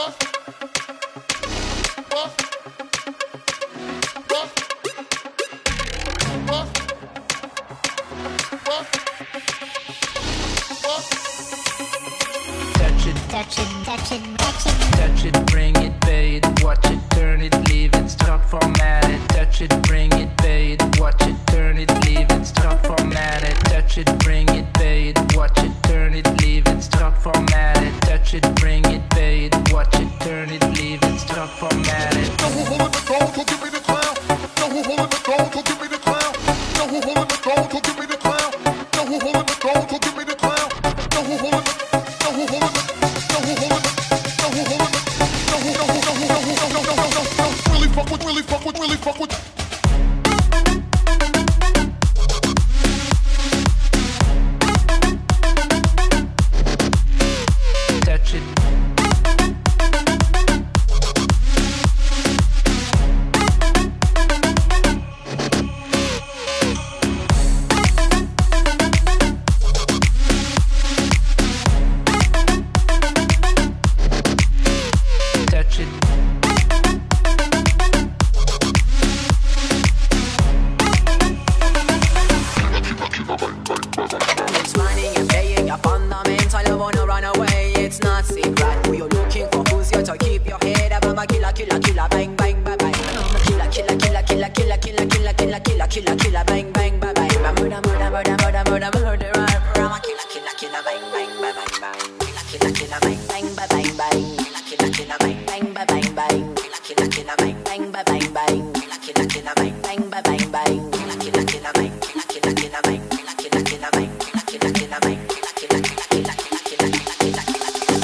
Touch it, bring it, pay it, watch it, turn it, leave it, stop, format it. Touch it, bring it, pay it, watch it, turn it, leave it, stop, format it. Touch it, bring it, pay it, watch it, turn it, leave it, stop, format it. Touch it, bring it, pay it, watch it, turn it, leave it, stop, format it. Know who holding the gold, so give me the crown. Know who holding the gold, so give me the crown. Know who holding the gold, so give me the crown. Know who holding the gold, so give me the crown. Know who holding the, know who holding the, know who holding the, know who holding the, really fuck with, really fuck with, really fuck with. Touch it. It's money you're paying, you're fundamental, you wanna run away, it's not secret. Who you're looking for, who's here to keep your head up? I'm a killer, killer, killer, bang, bang, bang, bang. I'm a killer, killer, killer, killer, killer, killer, killer, killer, killer, killer, killer, bang, bang, bang, bang. I'm a murder, murder, murder, murder, murder, murder, murder. I'm a killer, killer, killer, bang, bang, bang, bang, bang. Killer, killer, killer, bang, bang, bang, bang, bang. Killer, killer, killer, bang, bang, bang, bang, bang. Killer, killer, killer, bang, bang, bang, bang, bang. Killer, killer, killer, bang, bang, bang, bang, bang. Killer, killer, killer, bang, killer, killer, killer, bang. Killer, killer, bang, killer, killer, bang. Killer, killer, killer, killer, killer, killer,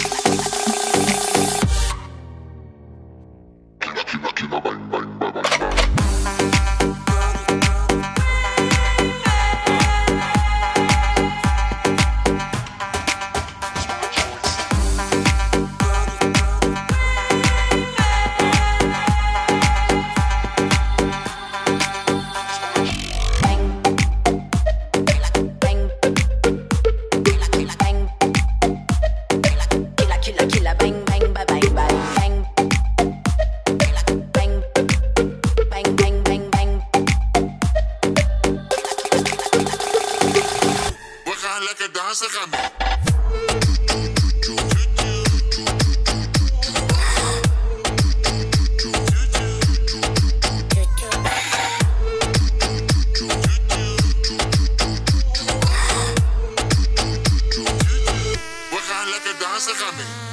Lekker dansen gaan. We gaan lekker dansen gaan.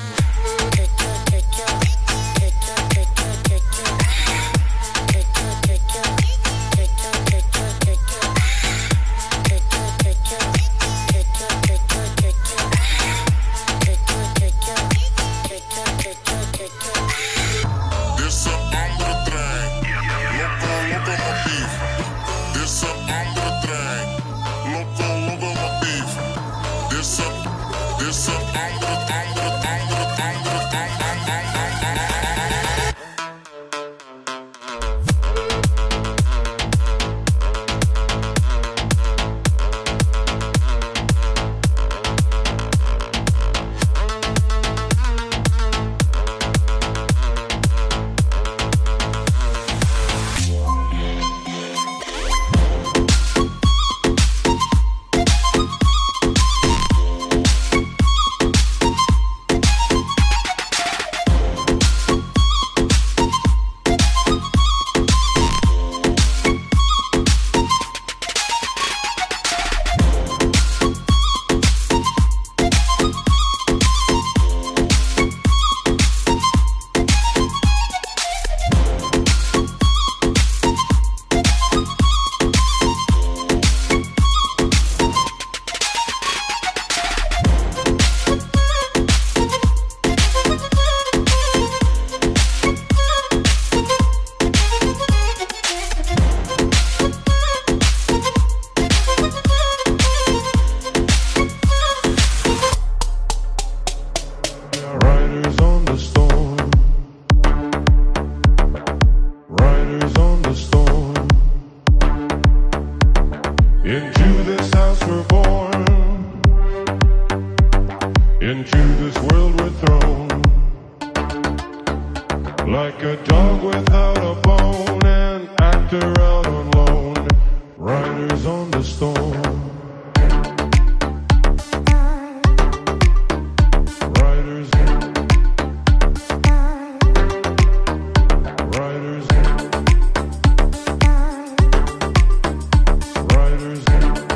Into this house we're born, into this world we're thrown. Like a dog without a bone, an actor out on loan, riders on the storm. Riders, riders, riders.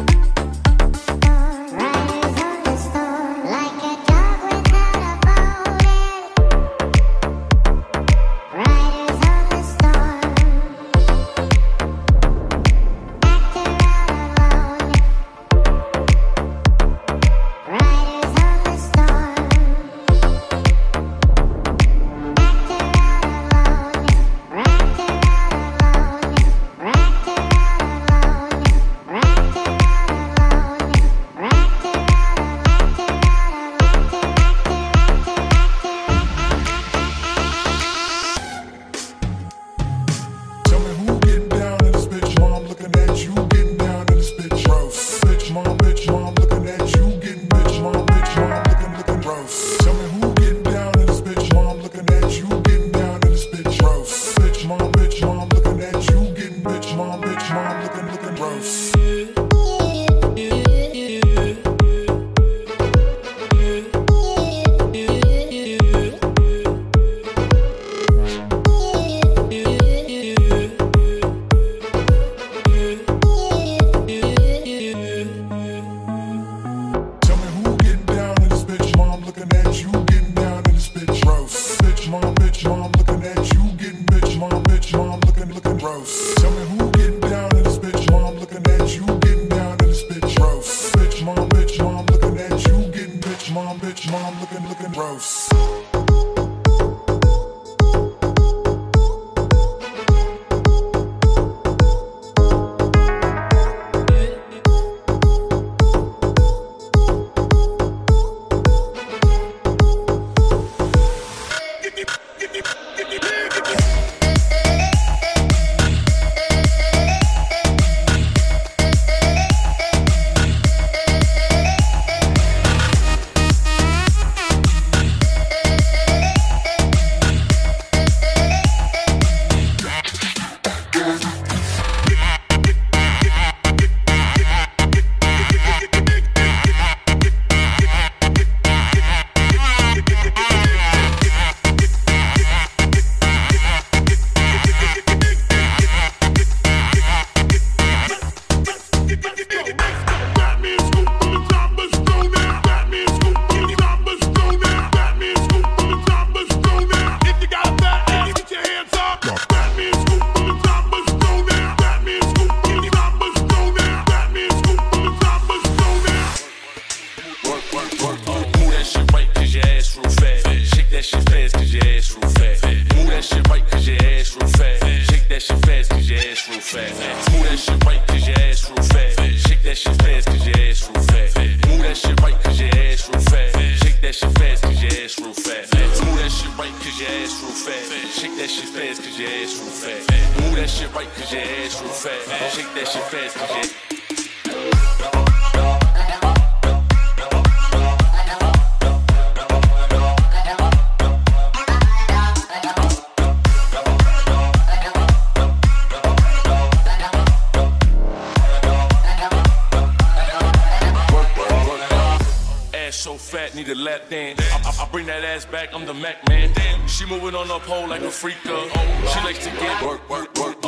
Need a lap dance. I bring that ass back, I'm the Mac man. She moving on the pole like a freaker. She likes to get work, work, work.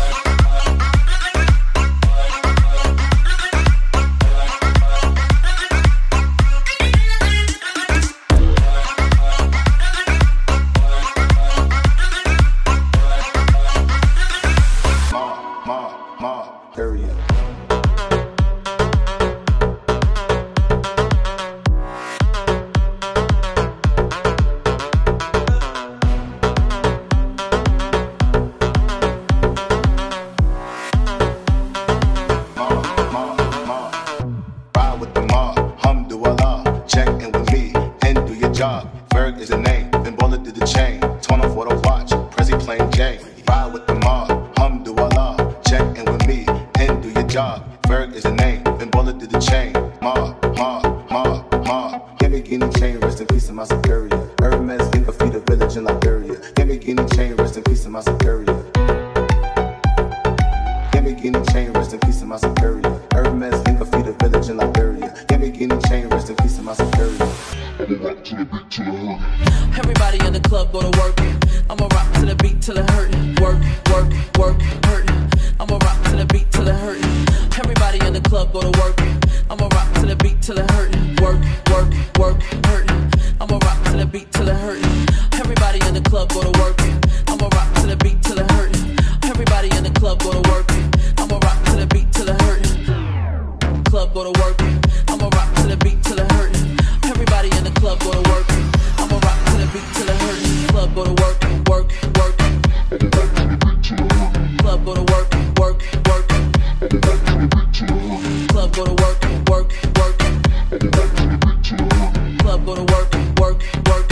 Period. Ferg is the name, then Baller did the chain. Torn off with a watch, Prezi plain Jane. Ride with the mob, alhamdulillah. Check in with me, and do your job. Ferg is the name, then Baller did the chain. Lamborghini chain, rest in peace to my superior. Hermes, Inca, feed a village in Liberia. Lamborghini chain. Everybody in the club go to work. I'ma rock to the beat till it hurt. Work, work, work, hurt. I'ma rock to the beat till it hurt. Everybody in the club go to work. I'ma rock to the beat till it hurt. Work, work, work, hurt. I'ma rock to the beat till it hurt. Everybody in the club go to work. I'ma rock to the beat till it hurt. Everybody in the club go to work. I'ma rock to the beat till it hurt. Club go to work. I'ma rock to the beat till it hurt. Everybody in the club go to work. I'ma rock to the beat till it hurt. Club go to work, work, work. Club go to work, work, work. Club go to work, work, work. Club go to work, work, work.